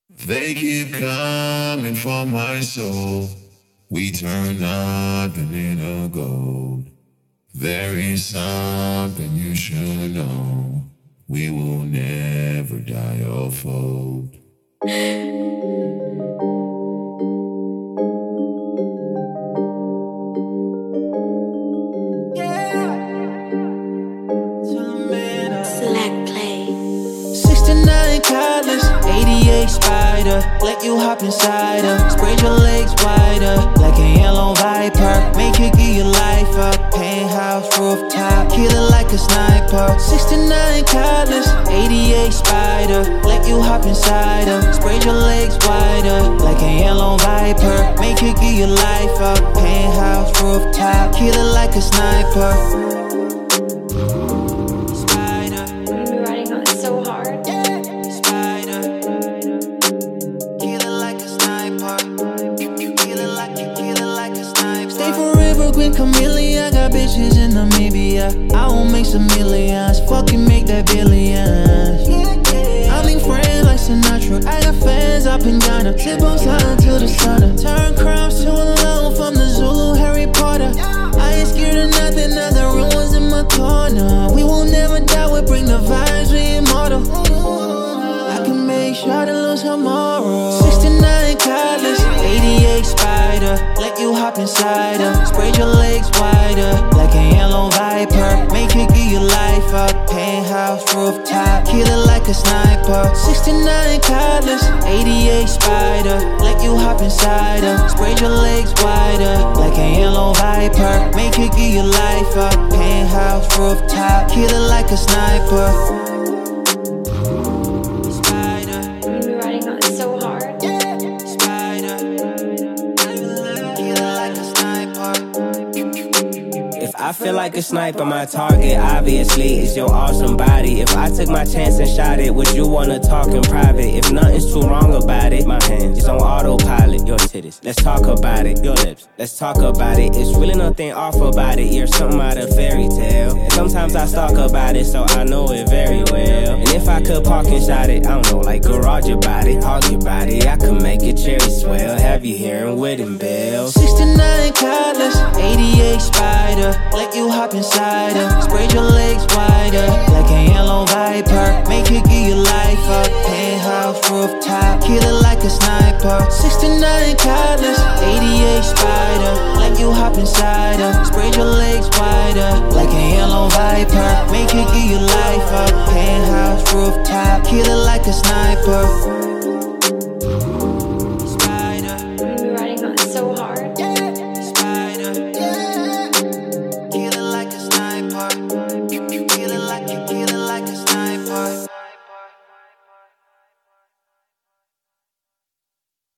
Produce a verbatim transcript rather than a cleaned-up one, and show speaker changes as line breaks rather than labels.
They keep coming for my soul. We turn nothing into gold. There is something you should know. We will never die or fold.
Select play.
sixty-nine Cutlass, eighty-eight Spider. Let you hop inside her. Spread your legs wider, like a yellow viper. Make you give your life up. Penthouse rooftop, kill it like a sniper. sixty-nine Cutlass, eighty-eight Spider. Let you hop inside her. Spread your legs wider, like a yellow viper. Make you give your life up. Penthouse rooftop, kill it like a sniper. Green chameleon, I got bitches in Namibia. I won't make some millions, fucking make that billions. I link friends like Sinatra. I got fans up in Ghana. Tip on sliding to the sun. Turn crimes to a loan from the Zulu Harry Potter. I ain't scared of nothing, I got ruins in my corner. We will never die, we bring the vibes, we immortal. I can make sure to lose tomorrow. sixty-nine Cutlass, eighty-eight Spider. Let you hop inside her. Spread your legs wider, like a yellow viper. Make you give your life up. Penthouse rooftop, kill it like a sniper. sixty-nine Cutlass, eighty-eight Spider. Let you hop inside her. Spread your legs wider, like a yellow viper. Make you give your life up. Penthouse rooftop, kill it like a sniper.
I feel like a sniper, my target obviously is your awesome body. If I took my chance and shot it, would you wanna talk in private? If nothing's too wrong about it, my hands is on autopilot. Your titties, let's talk about it. Your lips, let's talk about it. It's really nothing off about it. You're something out of fairy tale. And sometimes I talk about it, so I know it very well. And if I could park and shot it, I don't know, like garage your body, hog your body, I could make your cherry swell. Have you hearing wedding bells?
sixty-nine Cutlass, eighty-eight Spider. Let you hop inside her. Spread your legs wider, like a yellow viper. Make you give your life up. Penthouse rooftop, kill it like a sniper. sixty-nine Cutlass, eighty-eight Spider. Let you hop inside her. Spread your legs wider, like a yellow viper. Make you give your life up. Penthouse rooftop, kill it like a sniper.
Spider, we're riding on so hard.